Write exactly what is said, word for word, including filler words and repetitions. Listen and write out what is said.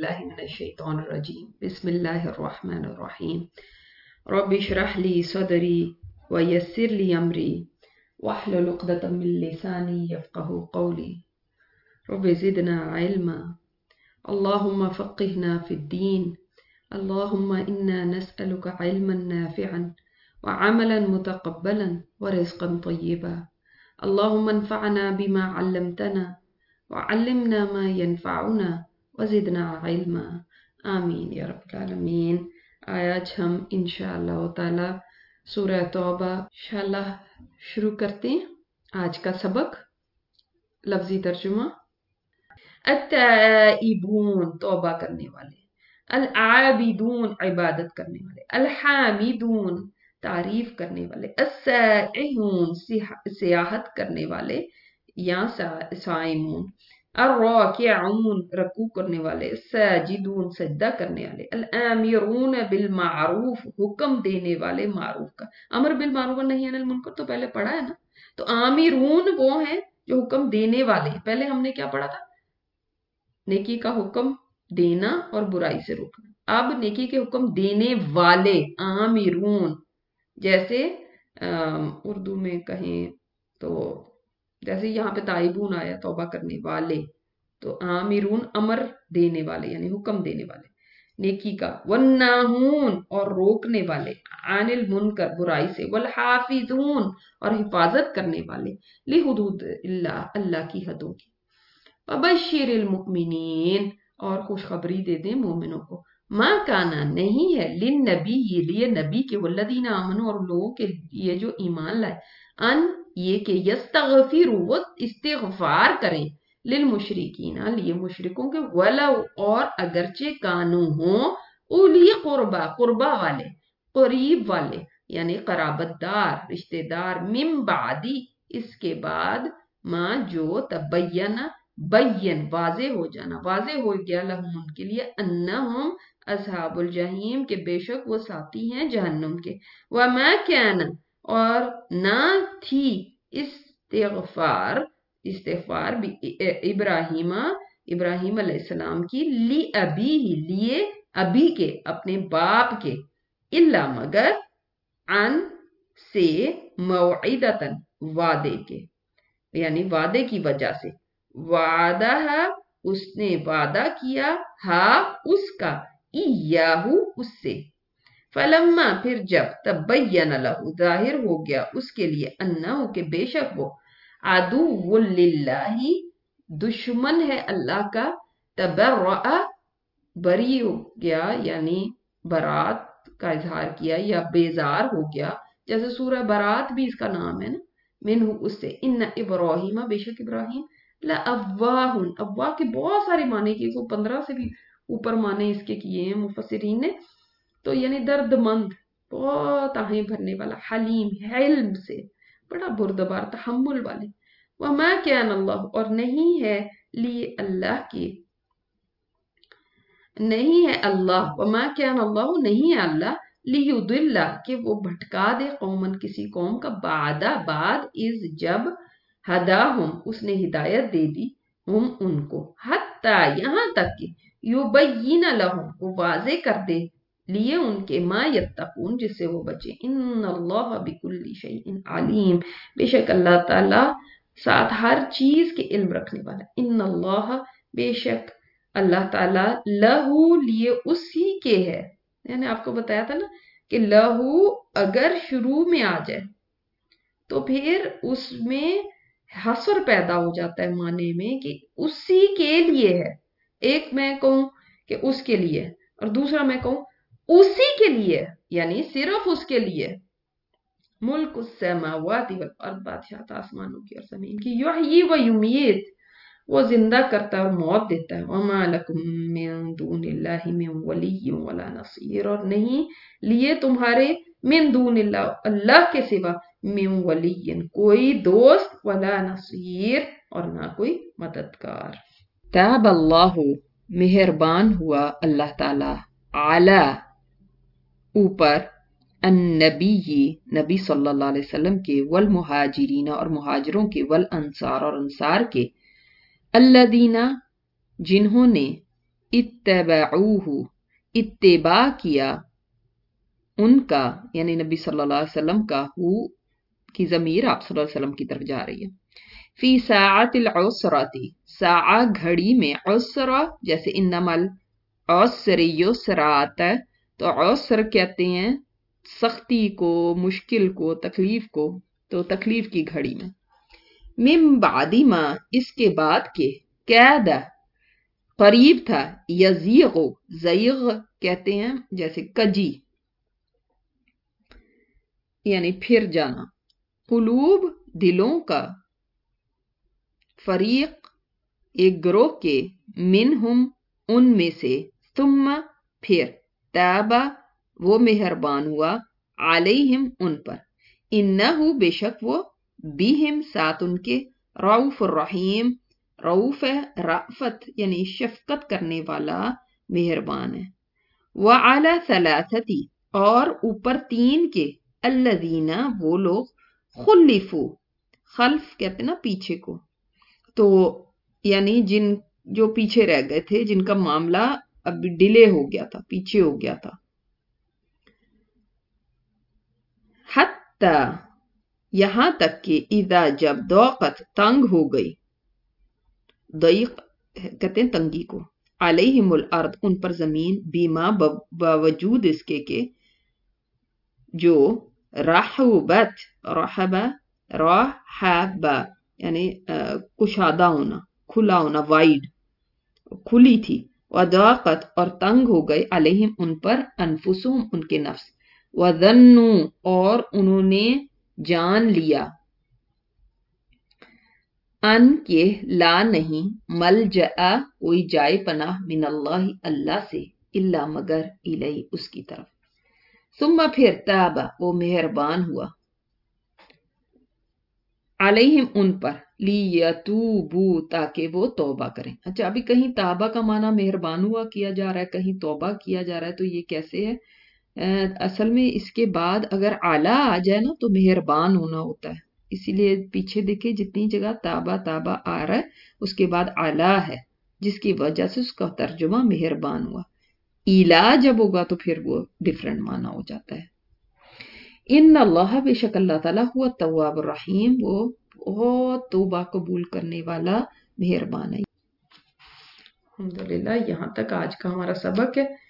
باللہ من الشیطان الرجیم بسم اللہ الرحمن الرحیم رب اشرح لی صدری ویسر لی امری واحلل عقدۃ من لسانی یفقهوا قولی رب زدنا علما اللهم فقهنا في الدين اللهم إنا نسألك علما نافعا وعملا متقبلا ورزقا طيبا اللهم انفعنا بما علمتنا وعلمنا ما ينفعنا وزدنا علما آمین یا رب العالمین۔ آج ہم انشاءاللہ تعالی سورہ توبہ انشاءاللہ شروع کرتے ہیں آج کا سبق۔ لفظی ترجمہ: التائبون توبہ کرنے والے، العابدون عبادت کرنے والے، الحامدون تعریف کرنے والے، السائحون سیاحت کرنے والے یا سائمون، الراکعون رکوع کرنے والے، الساجدون سجدہ کرنے والے، الامرون بالمعروف حکم دینے والے معروف کا۔ امر بالمعروف و نہی عن المنکر تو پہلے پڑھا ہے نا، تو آمرون وہ ہیں جو حکم دینے والے ہیں۔ پہلے ہم نے کیا پڑھا تھا؟ نیکی کا حکم دینا اور برائی سے روکنا۔ اب نیکی کے حکم دینے والے آمرون، جیسے اردو میں کہیں تو جیسے یہاں پہ تائبون آیا توبہ کرنے والے، تو آمرون امر دینے والے یعنی حکم دینے والے نیکی کا، والناہون اور روکنے والے، عن المنکر برائی سے، والحافظون اور حفاظت کرنے والے، لحدود اللہ اللہ کی حدوں کی۔ وبشر المؤمنین اور خوشخبری دے دیں مومنوں کو۔ ما کانا نہیں ہے للنبی یہ لیے نبی کے، والذین آمنوا اور لوگوں کے یہ جو ایمان لائے، ان یہ کہ یستغفروا وہ استغفار کریں، للمشرکین لیے مشرکوں کے، ولو اور اگرچہ کانو ہوں، اولی قربا قربا والے قریب والے یعنی قرابت دار رشتہ دار، من بعدی اس کے بعد، ما جو تبین بین واضح ہو جانا واضح ہو گیا، لہم ان کے لیے، انہم اصحاب الجحیم کے بے شک وہ ساتھی ہیں جہنم کے، وما کان اور نہ تھی استغفار استغفار بھی ابراہیم ابراہیم علیہ السلام کی، لی ابی ہی لیے ابی کے اپنے باپ کے، الا مگر عن سے موعدتن وعدے کے یعنی وعدے کی وجہ سے، وعدہ اس نے وعدہ کیا، ہاں اس کا، ایاہو اس سے، فلما پھر جب، تبین لہو ظاہر ہو گیا اس کے لیے، انہو کہ بے شک وہ، عدو للہ دشمن ہے اللہ کا، تبرأ بری ہو گیا یعنی برات کا اظہار کیا یا بیزار ہو گیا، جیسے سورہ برات بھی اس کا نام ہے نا، منہ اس سے، ان ابراہیم بے شک ابراہیم، لأواہ اواہ کے بہت سارے معنی کیے، کو پندرہ سے بھی اوپر معنی اس کے کیے ہیں مفسرین نے، تو یعنی درد مند، بہت آہیں بھرنے والا، حلیم حلم سے بڑا بردبار تحمل والے، وما کان اللہ اور نہیں ہے لی اللہ کی نہیں ہے اللہ، وما کان اللہ نہیں ہے اللہ، لیضل کہ وہ بھٹکا دے قومن کسی قوم کا، بعد بعد از جب، ہداہم اس نے ہدایت دے دی، ہم ان کو، حتی یہاں تک کہ، یبین لہم وہ واضح کر دے لیے ان کے، ما یتقون جس سے وہ بچے، ان اللہ بکل شیء علیم بے شک اللہ تعالی ساتھ ہر چیز کے علم رکھنے والا، ان اللہ بے شک اللہ تعالی، لہو لیے اسی کے ہے، یعنی آپ کو بتایا تھا نا کہ لہو اگر شروع میں آ جائے تو پھر اس میں حصر پیدا ہو جاتا ہے معنی میں کہ اسی کے لیے ہے، ایک میں کہوں کہ اس کے لیے اور دوسرا میں کہوں اسی کے لیے یعنی صرف اس کے لیے، ملک السماوات والارض بادشاہت آسمانوں کی اور زمین کی، یحیی و یمیت وہ زندہ کرتا ہے اور موت دیتا ہے، وما لکم من دون اللہ من ولی ولا نصیر اور نہیں لیے تمہارے، من دون اللہ اللہ کے سوا، من ولی کوئی دوست، ولا نصیر اور نہ کوئی مددگار۔ تاب اللہ مہربان ہوا اللہ تعالی، علی اوپر، النبی نبی صلی اللہ علیہ وسلم کے، والمہاجرین اور مہاجروں کے، والانصار اور انصار کے، الذین جنہوں نے، इत्तबऊहु, इत्तिबा किया ان کا یعنی نبی صلی اللہ علیہ وسلم کا، ہو کی ضمیر آپ صلی اللہ علیہ وسلم کی طرف جا رہی ہے. فی ساعت العسرتی، ساعہ گھڑی میں، عسرہ جیسے انما العسر یسرات، تو عسر کہتے ہیں سختی کو، مشکل کو، تکلیف کو، تو تکلیف کی گھڑی میں. من بعد ما، اس کے بعد کے، قید قریب تھا، یزیغ، زیغ کہتے ہیں جیسے کجی یعنی پھر جانا، قلوب دلوں کا، فریق ایک گروہ کے، منہم ان میں سے، ثم پھر، تابا وہ مہربان ہوا، علیہم ان پر، انہو بے شک وہ، بہم ساتھ ان کے، رؤوف الرحیم، رؤوف ہے رأفت یعنی شفقت کرنے والا، مہربان ہے. وعلی ثلاثتی، اور اوپر تین کے، الذین وہ لوگ، خلفو، خلف کہتے نا پیچھے کو، تو یعنی جن جو پیچھے رہ گئے تھے، جن کا معاملہ اب ڈیلے ہو گیا تھا، پیچھے ہو گیا تھا. حتی یہاں تک کہ، اذا جب، ضاقت تنگ ہو گئی، ضیق کہتے ہیں تنگی کو، علیہم الارض ان پر زمین، بیما باوجود اس کے کہ جو، رحبت، رحبہ رحبہ یعنی کشادہ ہونا، کھلا ہونا، وائڈ، کھلی تھی، وضاقت اور تنگ ہو گئے، علیہم ان پر، انفسہم ان کے نفس، وظنوا اور انہوں نے جان لیا، ان کے لا نہیں، ملجأ کوئی جائے پناہ، من اللہ اللہ سے، الا مگر، الیہ اس کی طرف. ثم پھر، تابا وہ مہربان ہوا، علیہم ان پر، لیتوبو تاکہ وہ توبہ کریں. اچھا ابھی کہیں تابا کا معنی مہربان ہوا کیا جا رہا ہے، کہیں توبہ کیا جا رہا ہے، تو یہ کیسے ہے؟ اصل میں اس کے بعد اگر اعلیٰ آ جائے نا تو مہربان ہونا ہوتا ہے، اسی لیے پیچھے دیکھیں جتنی جگہ تابا تابا آ رہا ہے اس کے بعد اعلیٰ ہے، جس کی وجہ سے اس کا ترجمہ مہربان ہوا. ایلا جب ہوگا تو پھر وہ ڈیفرنٹ معنی ہو جاتا ہے. ان اللہ بے شک اللہ تعالیٰ ہوا التواب الرحیم، وہ بہت توبہ قبول کرنے والا، مہربان ہے. الحمدللہ یہاں تک آج کا ہمارا سبق ہے.